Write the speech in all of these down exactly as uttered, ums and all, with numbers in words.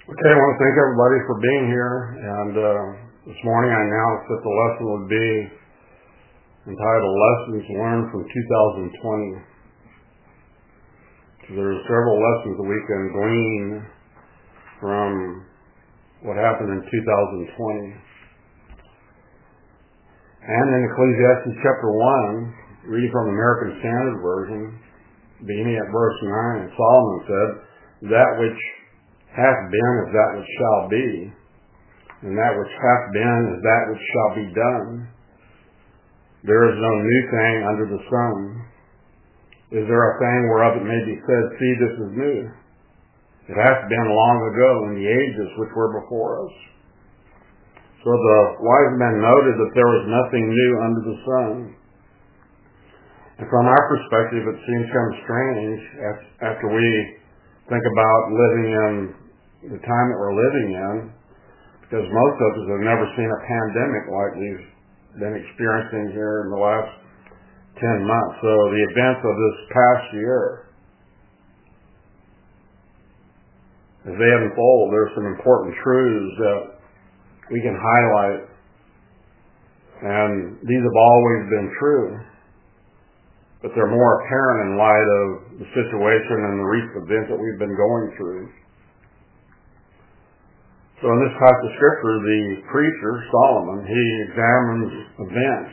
Okay, I want to thank everybody for being here. And uh, this morning I announced that the lesson would be entitled Lessons Learned from two thousand twenty. So there are several lessons that we can glean from what happened in two thousand twenty. And in Ecclesiastes chapter one, reading from the American Standard Version, beginning at verse nine, Solomon said, "That which hath been is that which shall be, and that which hath been is that which shall be done. There is no new thing under the sun. Is there a thing whereof it may be said, See, this is new? It hath been long ago in the ages which were before us." So the wise men noted that there was nothing new under the sun. And from our perspective, it seems kind of strange after we think about living in the time that we're living in, because most of us have never seen a pandemic like we've been experiencing here in the last ten months. So the events of this past year, as they unfold, there's some important truths that we can highlight, and these have always been true, but they're more apparent in light of the situation and the recent events that we've been going through. So in this passage of Scripture, the preacher, Solomon, he examines events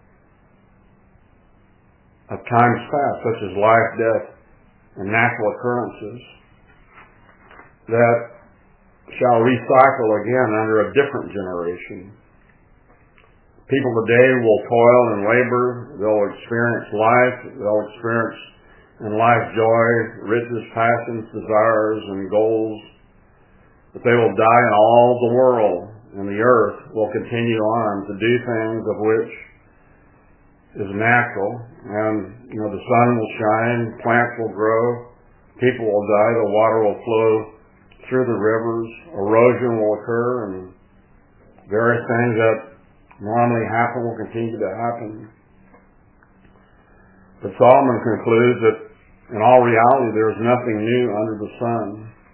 of times past, such as life, death, and natural occurrences, that shall recycle again under a different generation. People today will toil and labor. They'll experience life. They'll experience in life joy, riches, passions, desires, and goals. But they will die, and all the world and the earth will continue on to do things of which is natural. And, you know, the sun will shine, plants will grow, people will die, the water will flow through the rivers, erosion will occur, and various things that normally happen will continue to happen. But Solomon concludes that in all reality there is nothing new under the sun.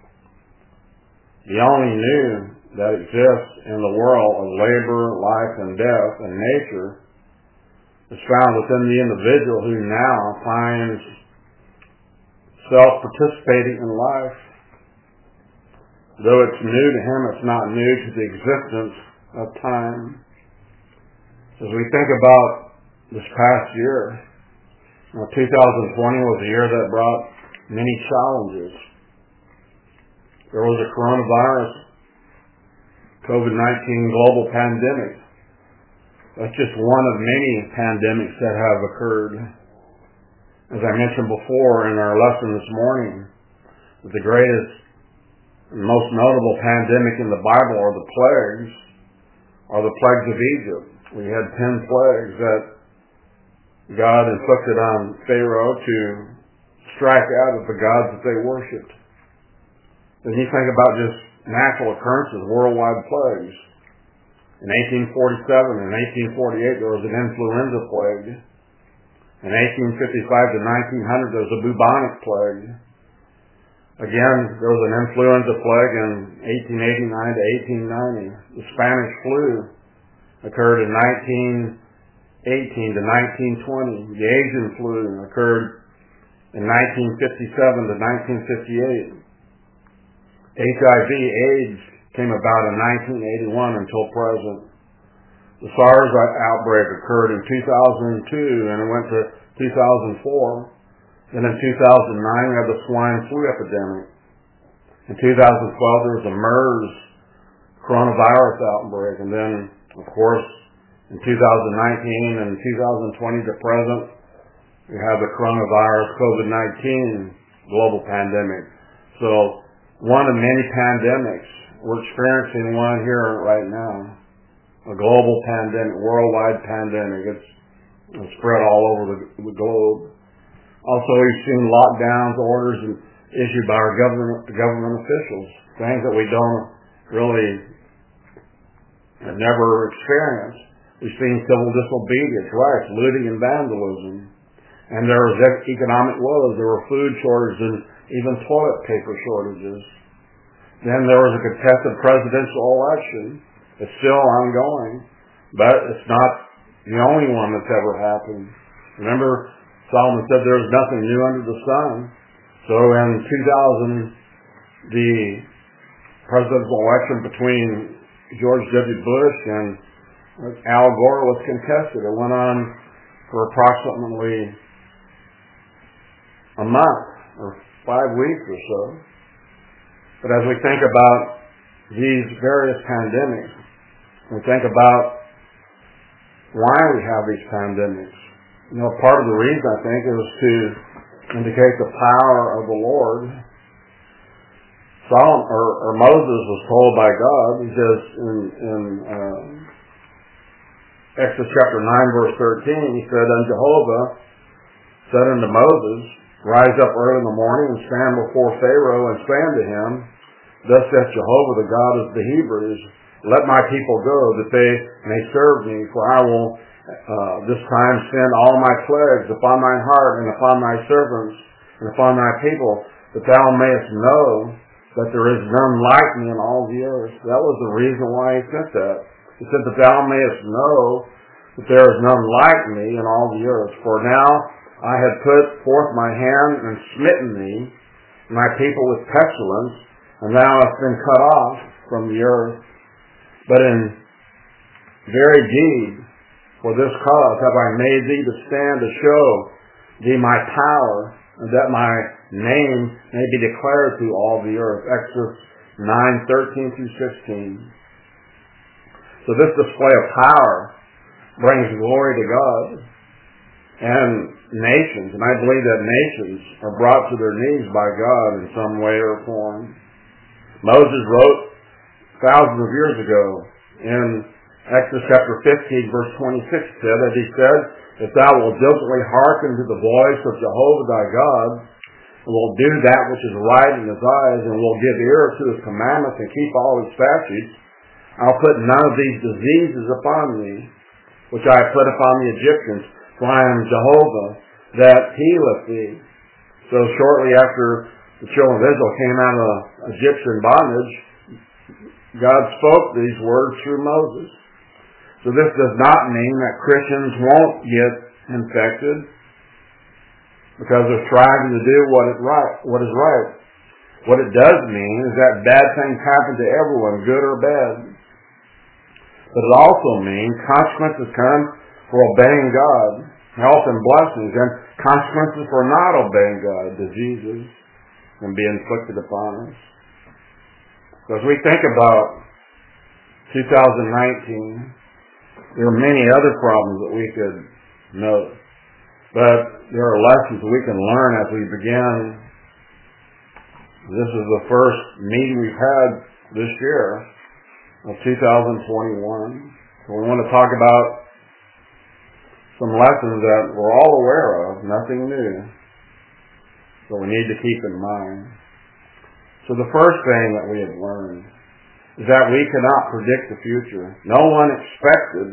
The only new that exists in the world of labor, life, and death, and nature is found within the individual who now finds self-participating in life. Though it's new to him, it's not new to the existence of time. As we think about this past year, you know, two thousand twenty was a year that brought many challenges. There was a coronavirus, COVID nineteen global pandemic. That's just one of many pandemics that have occurred. As I mentioned before in our lesson this morning, the greatest and most notable pandemic in the Bible are the plagues, are the plagues of Egypt. We had ten plagues that God inflicted on Pharaoh to strike out of the gods that they worshipped. Then you think about just natural occurrences, worldwide plagues. In eighteen forty-seven and eighteen forty-eight there was an influenza plague. In eighteen fifty-five to nineteen hundred there was a bubonic plague. Again, there was an influenza plague in eighteen eighty-nine to eighteen ninety. The Spanish flu occurred in nineteen eighteen to nineteen twenty. The Asian flu occurred in nineteen fifty-seven to nineteen fifty-eight. H I V, AIDS, came about in nineteen eighty-one until present. The SARS outbreak occurred in two thousand two and it went to two thousand four. Then in two thousand nine we had the swine flu epidemic. In two thousand twelve there was a MERS coronavirus outbreak. And then, of course, in two thousand nineteen and two thousand twenty to present, we have the coronavirus COVID nineteen global pandemic. So one of many pandemics. We're experiencing one here right now. A global pandemic, worldwide pandemic. It's, it's spread all over the, the globe. Also, we've seen lockdowns, orders issued by our government, government officials. Things that we don't really have never experienced. We've seen civil disobedience, riots, looting, and vandalism. And there was economic woes. There were food shortages and even toilet paper shortages. Then there was a contested presidential election. It's still ongoing, but it's not the only one that's ever happened. Remember, Solomon said there was nothing new under the sun. So in two thousand, the presidential election between George W. Bush and Al Gore was contested. It went on for approximately a month or five weeks or so. But as we think about these various pandemics, we think about why we have these pandemics. You know, part of the reason, I think, is to indicate the power of the Lord. Solomon, or, or Moses was told by God, he says in, in uh, Exodus chapter nine, verse thirteen, he said, "And Jehovah said unto Moses, Rise up early in the morning and stand before Pharaoh and say unto him, Thus saith Jehovah, the God of the Hebrews, Let my people go, that they may serve me, for I will uh, this time send all my plagues upon thine heart and upon thy servants and upon thy people, that thou mayest know that there is none like me in all the earth." That was the reason why he sent that. He said that thou mayest know that there is none like me in all the earth. For now I had put forth my hand and smitten thee, and my people with pestilence, and thou hast been cut off from the earth. But in very deed, for this cause have I made thee to stand to show thee my power, and that my name may be declared through all the earth. Exodus nine, thirteen through sixteen. So this display of power brings glory to God and nations, and I believe that nations are brought to their knees by God in some way or form. Moses wrote thousands of years ago in Exodus chapter fifteen, verse twenty-six, said, as he said, "If thou wilt diligently hearken to the voice of Jehovah thy God, and wilt do that which is right in his eyes, and will give ear to his commandments and keep all his statutes, I'll put none of these diseases upon thee, which I have put upon the Egyptians, for I am Jehovah that healeth thee." So shortly after the children of Israel came out of Egyptian bondage, God spoke these words through Moses. So this does not mean that Christians won't get infected because they're striving to do what is right. What is right. What it does mean is that bad things happen to everyone, good or bad. But it also means consequences come for obeying God, health and blessings, and consequences for not obeying God, diseases, and be inflicted upon us. So as we think about two thousand nineteen, there are many other problems that we could note, but there are lessons we can learn as we begin. This is the first meeting we've had this year of two thousand twenty-one. So we want to talk about some lessons that we're all aware of, nothing new. So we need to keep in mind. So the first thing that we have learned is that we cannot predict the future. No one expected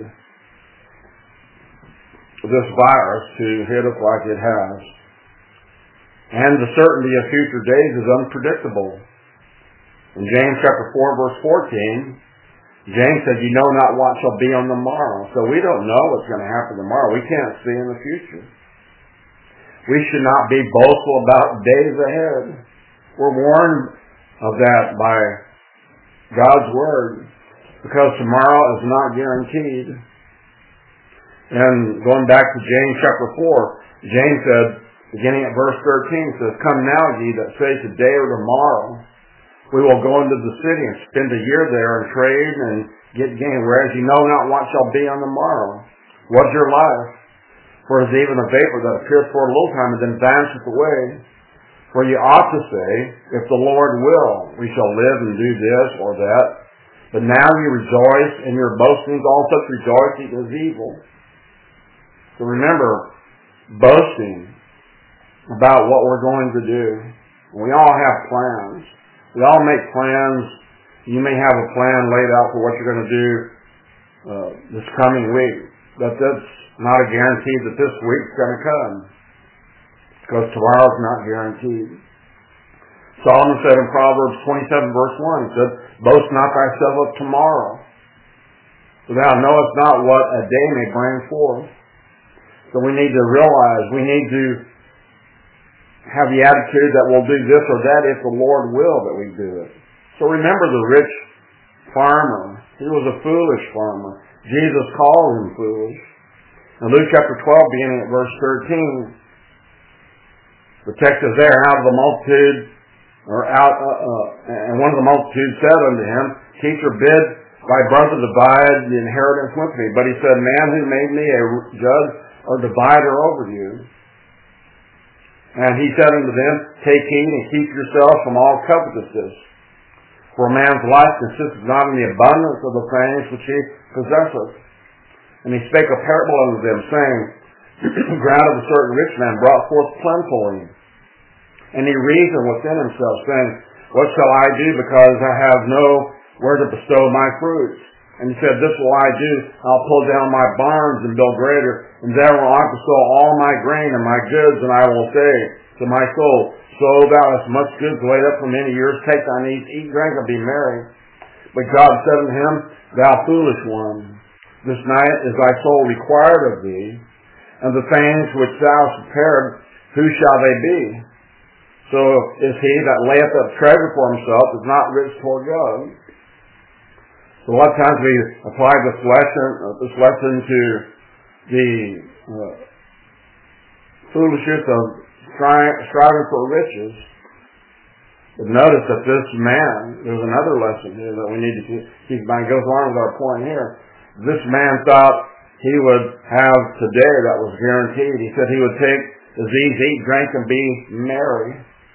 this virus to hit us like it has. And the certainty of future days is unpredictable. In James chapter four, verse fourteen, James said, "You know not what shall be on the morrow." So we don't know what's going to happen tomorrow. We can't see in the future. We should not be boastful about days ahead. We're warned of that by God's Word, because tomorrow is not guaranteed. And going back to James chapter four, James said, beginning at verse thirteen, says, "Come now, ye that say today or tomorrow, we will go into the city and spend a year there and trade and get gain, whereas you know not what shall be on the morrow. What's your life? For it is even a vapor that appears for a little time and then vanisheth away. For ye ought to say, if the Lord will, we shall live and do this or that. But now ye rejoice in your boastings, all such rejoicing is evil." So remember, boasting about what we're going to do. We all have plans. We all make plans. You may have a plan laid out for what you're going to do uh, this coming week, but that's not a guarantee that this week's going to come, because tomorrow's not guaranteed. Solomon said in Proverbs twenty-seven verse one, he said, boast not thyself of tomorrow, for thou knowest not what a day may bring forth. So we need to realize, we need to have the attitude that we'll do this or that if the Lord will that we do it. So remember the rich farmer. He was a foolish farmer. Jesus called him foolish. In Luke chapter twelve, beginning at verse thirteen, the text is there, out of the multitude, or out, uh, uh, and one of the multitude said unto him, Teacher, bid thy brother divide the inheritance with me. But he said, Man, who made me a judge or divider over you? And he said unto them, Take heed and keep yourselves from all covetousness. For a man's life consisteth not in the abundance of the things which he possesseth. And he spake a parable unto them, saying, The ground of a certain rich man brought forth plentifully. And he reasoned within himself, saying, What shall I do, because I have no where to bestow my fruits? And he said, This will I do. I'll pull down my barns and build greater, and there will I bestow all my grain and my goods, and I will say to my soul, So thou hast much goods laid up for many years, take thine eat, eat, drink, and be merry. But God said unto him, Thou foolish one, this night is thy soul required of thee, and the things which thou hast prepared, whose shall they be? So is he that layeth up treasure for himself is not rich toward God. So a lot of times we apply this lesson, uh, this lesson to the uh, foolishness of stri- striving for riches. But notice that this man, there's another lesson here that we need to keep in mind. It goes along with our point here. This man thought he would have today that was guaranteed. He said he would take disease, eat, drink, and be merry.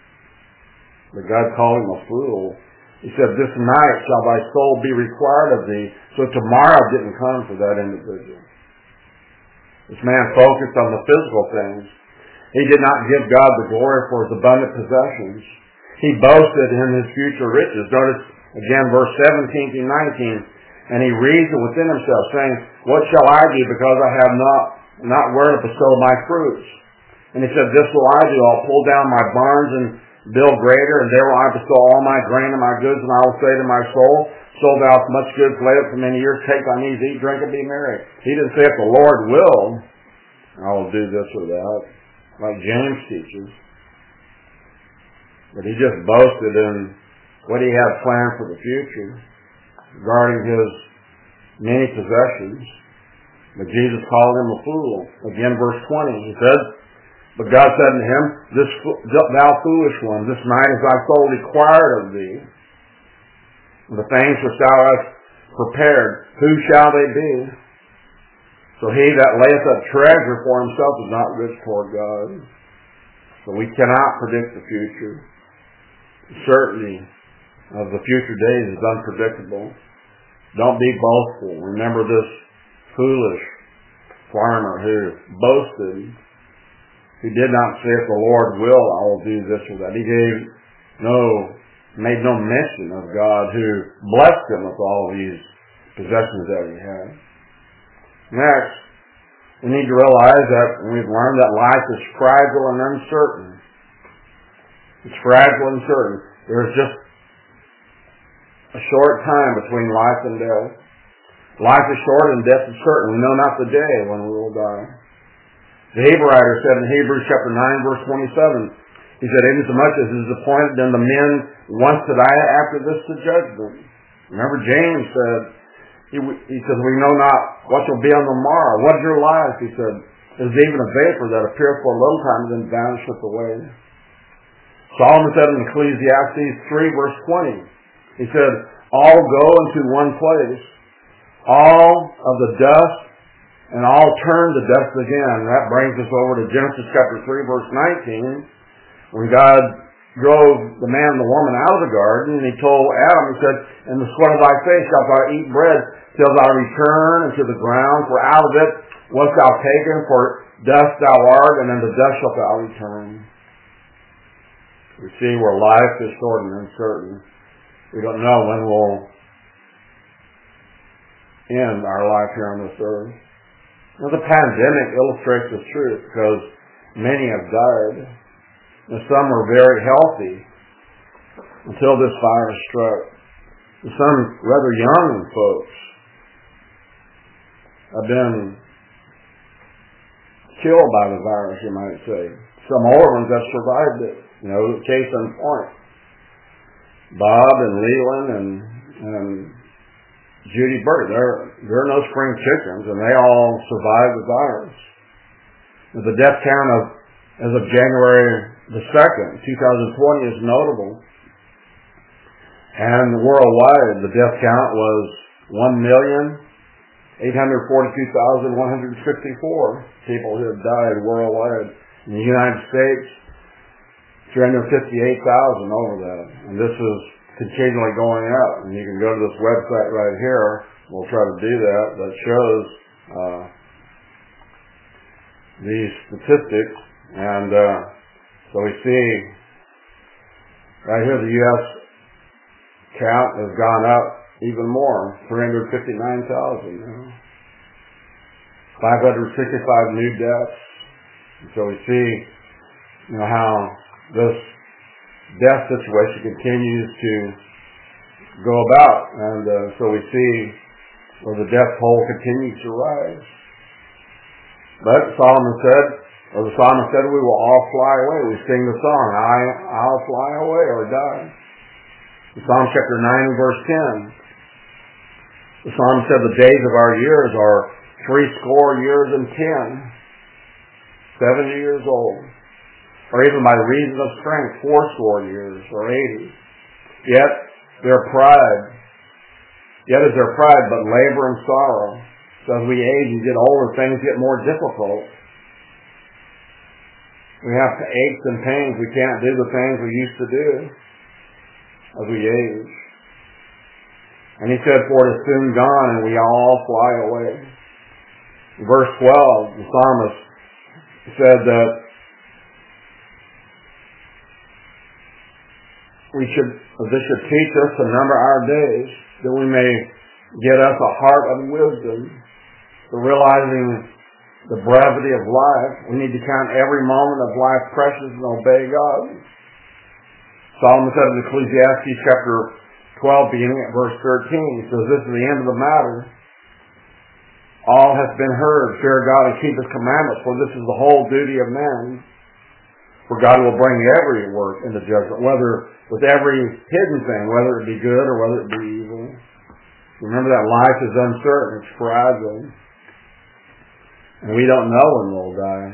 But God called him a fool. He said, This night shall thy soul be required of thee. So tomorrow didn't come for that individual. This man focused on the physical things. He did not give God the glory for his abundant possessions. He boasted in his future riches. Notice again verse seventeen through nineteen. And he reasoned within himself, saying, What shall I do, because I have not, not where to bestow my fruits? And he said, This will I do. I'll pull down my barns and build greater, and there will I bestow all my grain and my goods, and I will say to my soul, So thou hast much goods laid up for many years, take thine ease, eat, drink, and be merry. He didn't say, If the Lord will, I will do this or that, like James teaches. But he just boasted in what he had planned for the future, regarding his many possessions. But Jesus called him a fool. Again, verse twenty, he said, But God said to him, This thou foolish one, this night is thy soul required of thee. And the things which thou hast prepared, whose shall they be? So he that layeth up treasure for himself is not rich toward God. So we cannot predict the future. Certainly, of the future days is unpredictable. Don't be boastful. Remember this foolish farmer who boasted, who did not say, If the Lord will, I will do this or that. He gave no, made no mention of God who blessed him with all these possessions that he had. Next, we need to realize that we've learned that life is fragile and uncertain. It's fragile and uncertain. There's just a short time between life and death. Life is short and death is certain. We know not the day when we will die. The Hebrew writer said in Hebrews chapter nine, verse twenty-seven, he said, Inasmuch as it is appointed unto men once to die, after this to judgment. Remember James said, he, he says, We know not what shall be on the morrow. What is your life? He said, It is even a vapor that appeareth for a little time and then vanisheth away. Solomon said in Ecclesiastes three, verse twenty, he said, All go into one place, all of the dust, and all turn to dust again. That brings us over to Genesis chapter three, verse nineteen, when God drove the man and the woman out of the garden, and he told Adam, he said, In the sweat of thy face shalt thou eat bread, till thou return unto the ground, for out of it wast thou taken, for dust thou art, and unto dust shalt thou return. We see where life is short and uncertain. We don't know when we'll end our life here on this earth. Now, the pandemic illustrates this truth because many have died. And some were very healthy. until this virus struck. And some rather young folks have been killed by the virus, you might say. Some older ones have survived it. You know, case in point. Bob and Leland and, and Judy Burke, they're, they're no spring chickens, and they all survived the virus. The death count of, as of January the second, twenty twenty is notable. And worldwide, the death count was one million eight hundred forty-two thousand one hundred fifty-four people who have died worldwide. In the United States, three hundred fifty-eight thousand over that. And this is continually going up. And you can go to this website right here. We'll try to do that. That shows uh, these statistics. And uh, so we see right here the U S count has gone up even more, three hundred fifty-nine thousand. You know. five hundred sixty-five new deaths. And so we see, you know, how this death situation continues to go about. And uh, so we see where the death toll continues to rise. But Solomon said, or the psalmist said, we will all fly away. We sing the song, I, I'll fly away or die. In Psalm chapter nine, verse ten, the psalmist said, the days of our years are three score years and ten, seventy years old, or even by reason of strength, four score years or eighty. Yet their pride, yet is their pride but labor and sorrow. So as we age and get older, things get more difficult. We have aches and pains. We can't do the things we used to do as we age. And he said, for it is soon gone and we all fly away. In verse twelve, the psalmist said that we should, this should teach us to number our days, that we may get us a heart of wisdom, for realizing the brevity of life. We need to count every moment of life precious and obey God. Solomon said in Ecclesiastes chapter twelve, beginning at verse thirteen, he says, this is the end of the matter. All has been heard. Fear God and keep His commandments, for this is the whole duty of man. For God will bring every work into judgment, whether with every hidden thing, whether it be good or whether it be evil. Remember that life is uncertain, it's fragile. And we don't know when we'll die.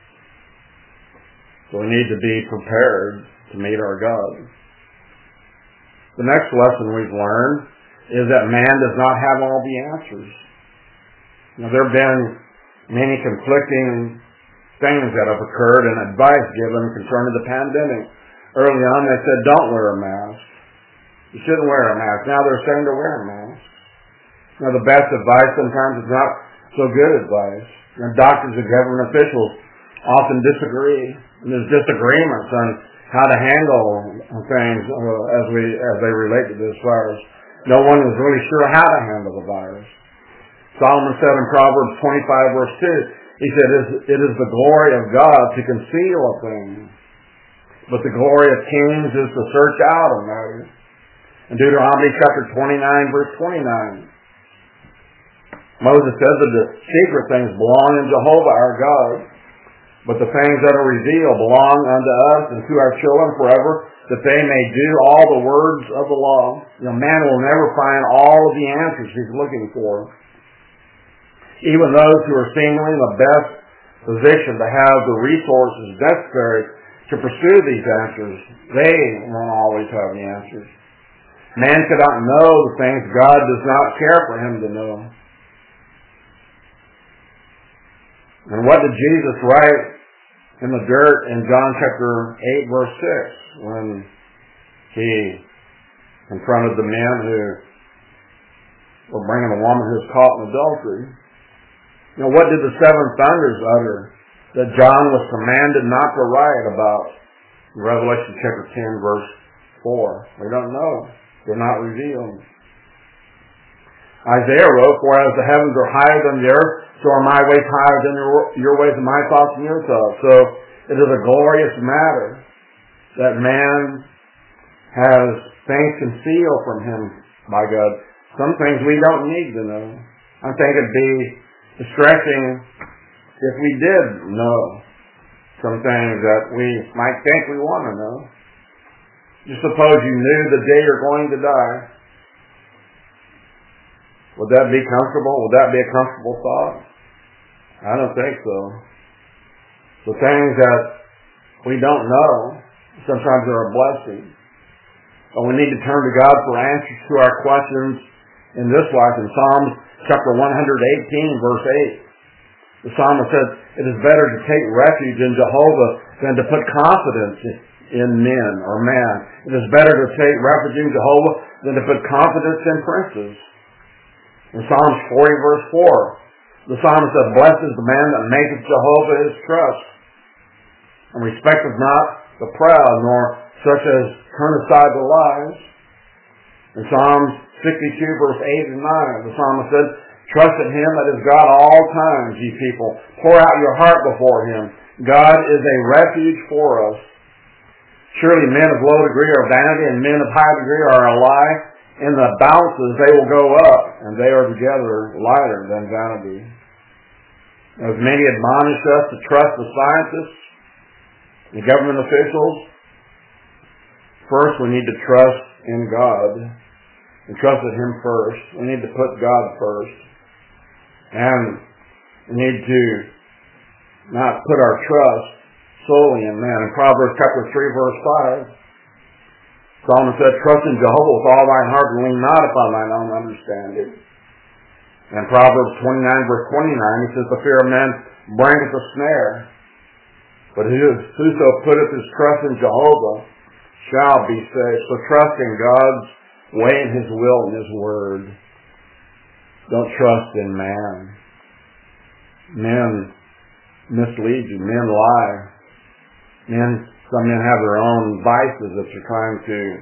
So we need to be prepared to meet our God. The next lesson we've learned is that man does not have all the answers. Now, there have been many conflicting things that have occurred and advice given concerning the pandemic. Early on they said, don't wear a mask. You shouldn't wear a mask. Now they're saying to wear a mask. Now the best advice sometimes is not so good advice. Now, doctors and government officials often disagree. And there's disagreements on how to handle things uh, as we as they relate to this virus. No one is really sure how to handle the virus. Solomon said in Proverbs twenty-five, verse two, he said, it is the glory of God to conceal a thing, but the glory of kings is to search out a matter. In Deuteronomy chapter twenty-nine, verse twenty-nine, Moses said that the secret things belong in Jehovah our God, but the things that are revealed belong unto us and to our children forever, that they may do all the words of the law. You know, man will never find all of the answers he's looking for. Even those who are seemingly in the best position to have the resources necessary to pursue these answers, they won't always have the answers. Man cannot know the things God does not care for him to know. And what did Jesus write in the dirt in John chapter eight, verse six, when he confronted the men who were bringing a woman who was caught in adultery? You know, what did the seven thunders utter that John was commanded not to write about in Revelation chapter ten, verse four? We don't know. They're not revealed. Isaiah wrote, for as the heavens are higher than the earth, so are my ways higher than your, your ways and my thoughts than your thoughts. So it is a glorious matter that man has things concealed from him by God. Some things we don't need to know. I think it'd be distressing if we did know some things that we might think we want to know. Just suppose you knew the day you're going to die. Would that be comfortable? Would that be a comfortable thought? I don't think so. The things that we don't know, sometimes are a blessing. But we need to turn to God for answers to our questions in this life. In Psalms chapter one eighteen, verse eight, the psalmist says, "It is better to take refuge in Jehovah than to put confidence in men or man. It is better to take refuge in Jehovah than to put confidence in princes." In Psalms forty, verse four, the psalmist says, "Blessed is the man that maketh Jehovah his trust, and respecteth not the proud, nor such as turn aside the lies." In Psalms sixty-two, verse eight and nine, the psalmist said, "Trust in him that is God all times, ye people. Pour out your heart before him. God is a refuge for us. Surely men of low degree are vanity, and men of high degree are a lie. In the balances they will go up, and they are together lighter than vanity." As many admonish us to trust the scientists, the government officials, first we need to trust in God and trust in him first. We need to put God first. And we need to not put our trust solely in man. In Proverbs chapter three, verse five, Solomon said, "Trust in Jehovah with all thine heart, and lean not upon thine own understanding." And Proverbs twenty-nine, verse twenty-nine, he says, "The fear of man bringeth a snare, but whoso putteth his trust in Jehovah shall be saved." So trust in God's way and his will and his word. Don't trust in man. Men mislead you. Men lie. Men, some men have their own vices that you're trying to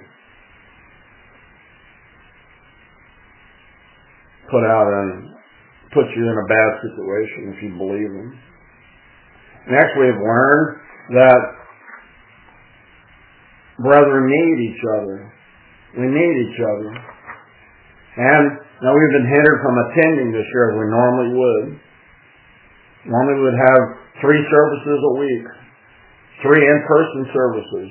put out and put you in a bad situation if you believe them. Next, we've learned that brethren need each other. We need each other. And now we've been hindered from attending this year as we normally would. Normally we would have three services a week. Three in-person services.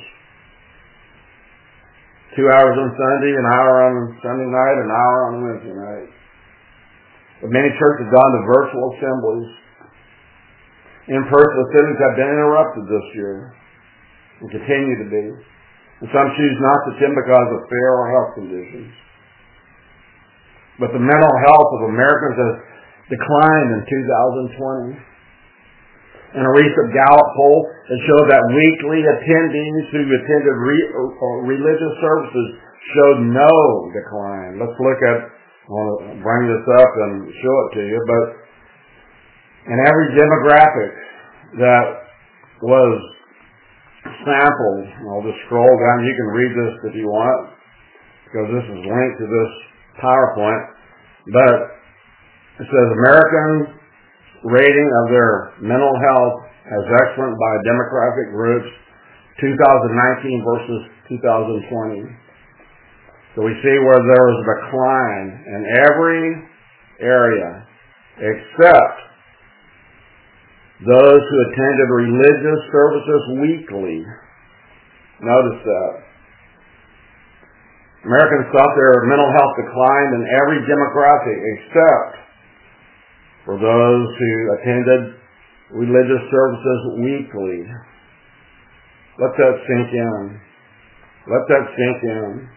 Two hours on Sunday, an hour on Sunday night, an hour on Wednesday night. But many churches have gone to virtual assemblies. In-person assemblies have been interrupted this year and continue to be. And some choose not to attend because of fear or health conditions. But the mental health of Americans has declined in two thousand twenty. In a recent Gallup poll, it showed that weekly attendees who attended re- or religious services showed no decline. Let's look at, I want to bring this up and show it to you, but in every demographic that was sampled, I'll just scroll down, you can read this if you want, because this is linked to this PowerPoint, but it says American rating of their mental health as excellent by demographic groups two thousand nineteen versus two thousand twenty. So we see where there was a decline in every area except those who attended religious services weekly. Notice that. Americans thought their mental health declined in every demographic except for those who attended religious services weekly. Let that sink in. Let that sink in.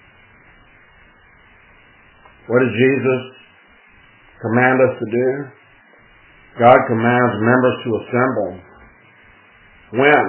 What did Jesus command us to do? God commands members to assemble. When?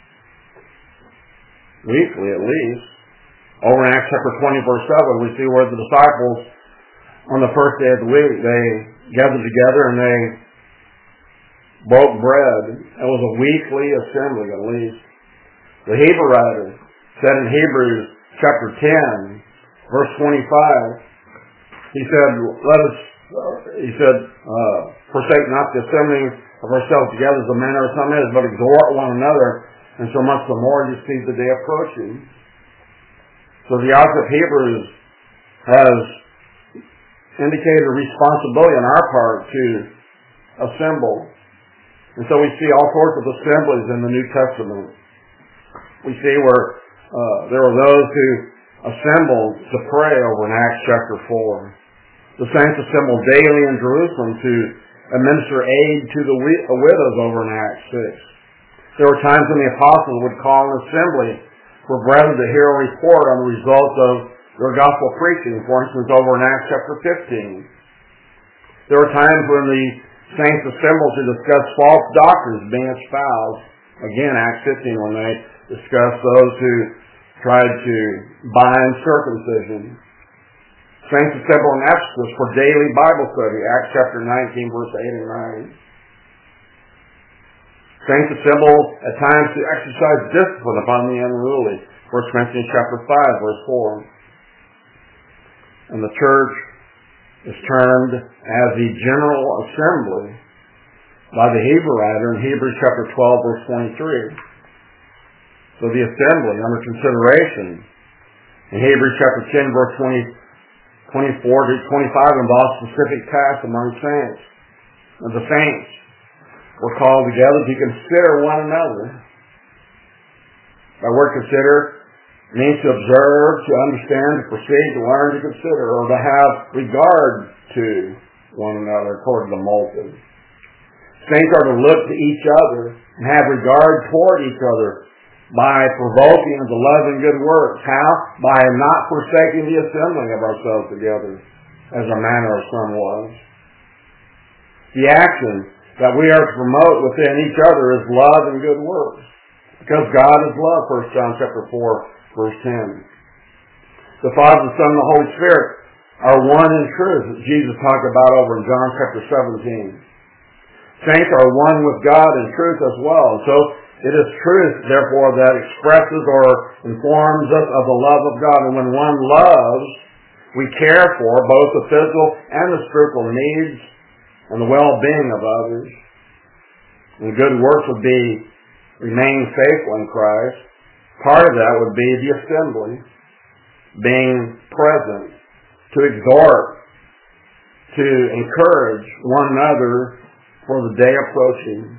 Weekly at least. Over in Acts chapter twenty, verse seven, we see where the disciples, on the first day of the week, they gathered together and they broke bread. It was a weekly assembly at least. The Hebrew writer said in Hebrews chapter ten, verse twenty-five, he said, let us, he said, uh, forsake not the assembling of ourselves together as the manner of some is, but exhort one another, and so much the more you see the day approaching. So the author of Hebrews has indicated a responsibility on our part to assemble. And so we see all sorts of assemblies in the New Testament. We see where uh, there were those who assembled to pray over in Acts chapter four. The saints assembled daily in Jerusalem to administer aid to the widows over in Acts six. There were times when the apostles would call an assembly for brethren to hear a report on the results of their gospel preaching, for instance, over in Acts chapter fifteen. There were times when the saints assembled to discuss false doctrines being espoused. Again, Acts fifteen, when they discussed those who tried to bind circumcision. Saints assembled in Ephesus for daily Bible study, Acts chapter nineteen, verse eight and nine. Saints assembled at times to exercise discipline upon the unruly, First Corinthians chapter five, verse four. And the church is termed as the general assembly by the Hebrew writer in Hebrews chapter twelve, verse twenty-three. So the assembly under consideration in Hebrews chapter ten, verse twenty, twenty-four to twenty-five involves specific tasks among saints. And the saints were called together to consider one another. That word consider means to observe, to understand, to perceive, to learn, to consider, or to have regard to one another, according to Moulton. Saints are to look to each other and have regard toward each other by provoking unto love and good works. How? By not forsaking the assembling of ourselves together, as a manner of some was. The action that we are to promote within each other is love and good works. Because God is love, First John chapter four, verse ten. The Father, the Son, and the Holy Spirit are one in truth, as Jesus talked about over in John chapter seventeen. Saints are one with God in truth as well. So it is truth, therefore, that expresses or informs us of the love of God. And when one loves, we care for both the physical and the spiritual needs and the well-being of others. And good works would be remaining faithful in Christ. Part of that would be the assembly, being present, to exhort, to encourage one another for the day approaching.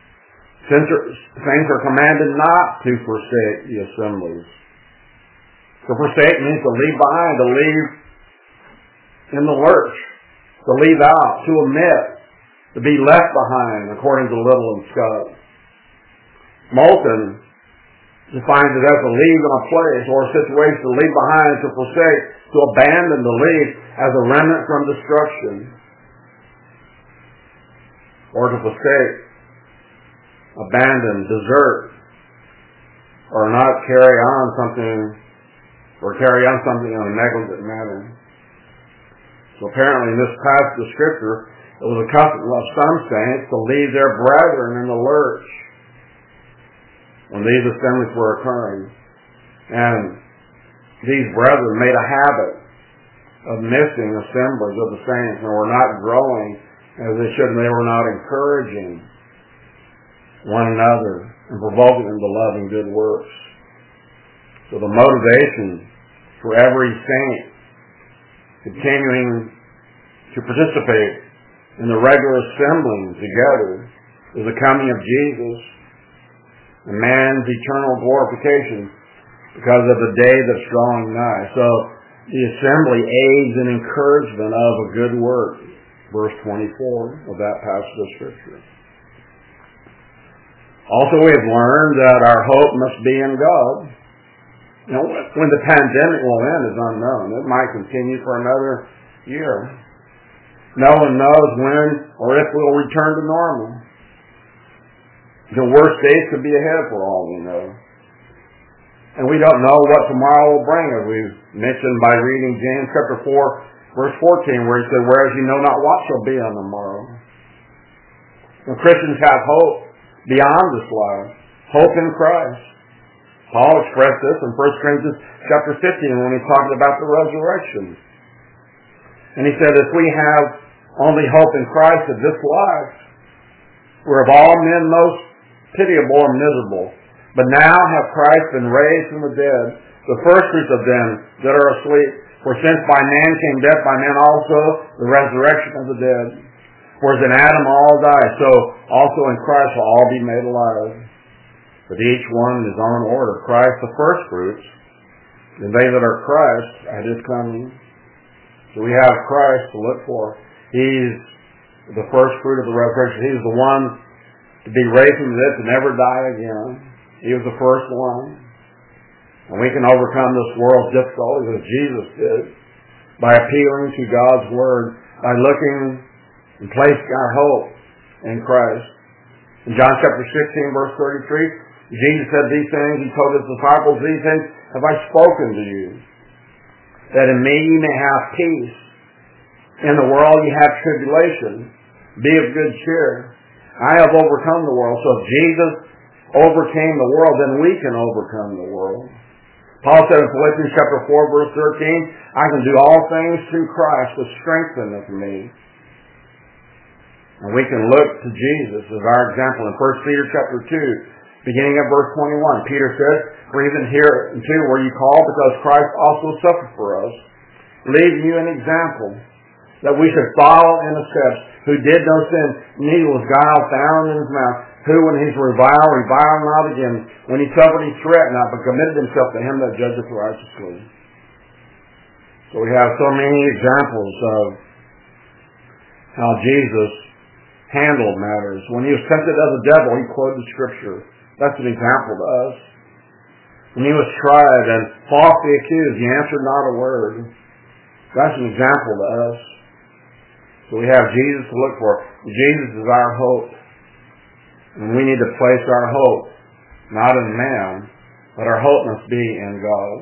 Saints are commanded not to forsake the assemblies. To forsake means to leave behind, to leave in the lurch, to leave out, to omit, to be left behind, according to Little and Scott. Moulton defines it as to leave in a place or a situation, to leave behind, to forsake, to abandon, to leave as a remnant from destruction, or to forsake, abandon, desert, or not carry on something, or carry on something in a negligent manner. So apparently in this passage of Scripture, it was a custom of some saints to leave their brethren in the lurch when these assemblies were occurring. And these brethren made a habit of missing assemblies of the saints and were not growing as they should, and they were not encouraging one another and provoking them to love and good works. So the motivation for every saint continuing to participate in the regular assembling together is the coming of Jesus and man's eternal glorification because of the day that's drawing nigh. So the assembly aids in encouragement of a good work. Verse twenty-four of that passage of Scripture. Also, we have learned that our hope must be in God. You know, when the pandemic will end is unknown. It might continue for another year. No one knows when or if we'll return to normal. The worst days could be ahead for all we know. And we don't know what tomorrow will bring, as we've mentioned by reading James chapter four, verse fourteen, where he said, "Whereas you know not what shall be on the morrow." When Christians have hope beyond this life, hope in Christ. Paul expressed this in First Corinthians chapter fifteen when he talked about the resurrection. And he said, if we have only hope in Christ of this life, we're of all men most pitiable and miserable. But now have Christ been raised from the dead, the first fruits of them that are asleep. For since by man came death, by man also the resurrection of the dead. For as in Adam all die, so also in Christ will all be made alive. But each one in his own order. Christ the first fruits, and they that are Christ at his coming. So we have Christ to look for. He's the first fruit of the resurrection. He's the one to be raised from the dead, to never die again. He was the first one. And we can overcome this world's difficulties as Jesus did by appealing to God's Word, by looking and placing our hope in Christ. In John chapter sixteen, verse thirty-three, Jesus said these things, he told his disciples, these things have I spoken to you, that in me you may have peace. In the world you have tribulation. Be of good cheer. I have overcome the world. So if Jesus overcame the world, then we can overcome the world. Paul said in Philippians chapter four, verse thirteen, I can do all things through Christ which strengtheneth me. And we can look to Jesus as our example. In First Peter chapter two, beginning at verse twenty-one, Peter says, for even here too were you called, because Christ also suffered for us, leaving you an example, that we should follow in the steps, who did no sin, neither was guile found in his mouth, who when he's reviled, reviled not again, when he suffered, he threatened not, but committed himself to him that judgeth righteously. So we have so many examples of how Jesus handled matters. When he was tempted as a devil, he quoted Scripture. That's an example to us. When he was tried and falsely accused, he answered not a word. That's an example to us. So we have Jesus to look for. Jesus is our hope. And we need to place our hope not in man, but our hope must be in God.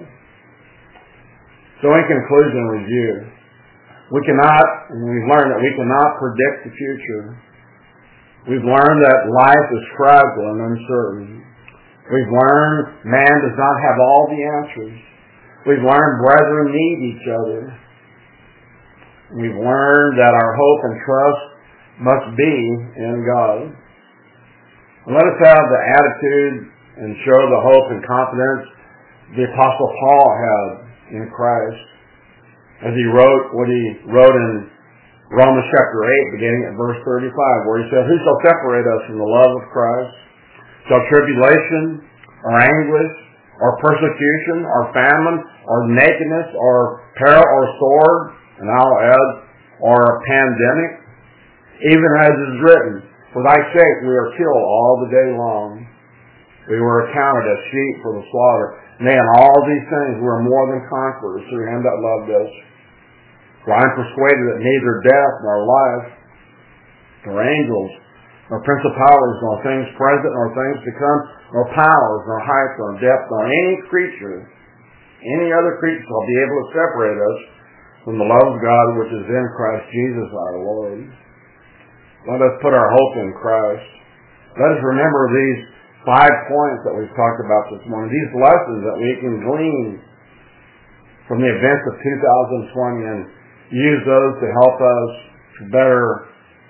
So in conclusion, review. We cannot, and we've learned that we cannot predict the future. We've learned that life is fragile and uncertain. We've learned man does not have all the answers. We've learned brethren need each other. We've learned that our hope and trust must be in God. And let us have the attitude and show the hope and confidence the Apostle Paul had in Christ as he wrote what he wrote in Romans chapter eight, beginning at verse thirty-five, where he said, who shall separate us from the love of Christ? Shall tribulation, or anguish, or persecution, or famine, or nakedness, or peril, or sword, and I'll add, or a pandemic? Even as is written, for thy sake we are killed all the day long. We were accounted as sheep for the slaughter. Nay, in all these things we are more than conquerors through him that loved us. For I am persuaded that neither death, nor life, nor angels, nor principalities, nor things present, nor things to come, nor powers, nor height, nor depth, nor any creature, any other creature shall be able to separate us from the love of God which is in Christ Jesus our Lord. Let us put our hope in Christ. Let us remember these five points that we've talked about this morning, these lessons that we can glean from the events of two thousand twenty, and use those to help us to better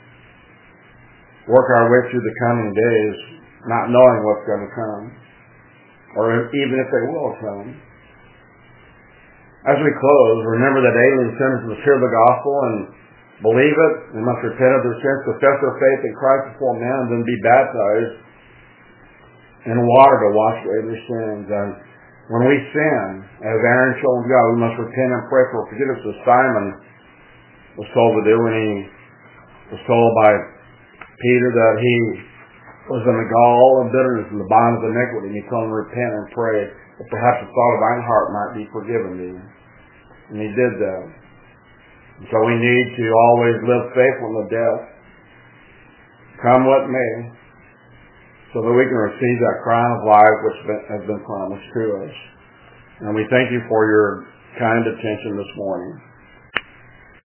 work our way through the coming days, not knowing what's going to come, or even if they will come. As we close, remember that alien sinners must hear the gospel and believe it. They must repent of their sins, profess their faith in Christ before men, and then be baptized in water to wash away their sins. And when we sin, as Aaron children of God, we must repent and pray for forgiveness, as Simon was told to do when he was told by Peter that he was in the gall of bitterness and the bond of iniquity. And he told him to repent and pray that perhaps the thought of thine heart might be forgiven thee. And he did that. And so we need to always live faithful in the death, come what may, so that we can receive that crown of life which has been promised to us. And we thank you for your kind attention this morning.